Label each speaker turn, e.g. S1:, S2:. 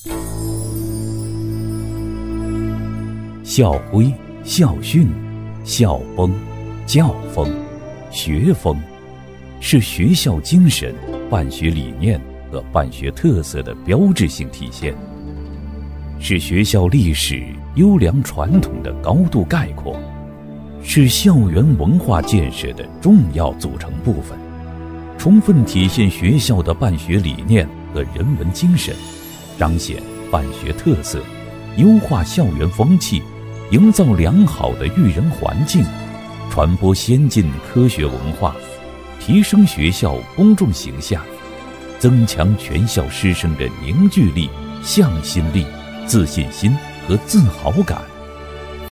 S1: 校徽、校训、校风、教风、学风，是学校精神、办学理念和办学特色的标志性体现，是学校历史优良传统的高度概括，是校园文化建设的重要组成部分，充分体现学校的办学理念和人文精神，彰显办学特色，优化校园风气，营造良好的育人环境，传播先进科学文化，提升学校公众形象，增强全校师生的凝聚力、向心力、自信心和自豪感。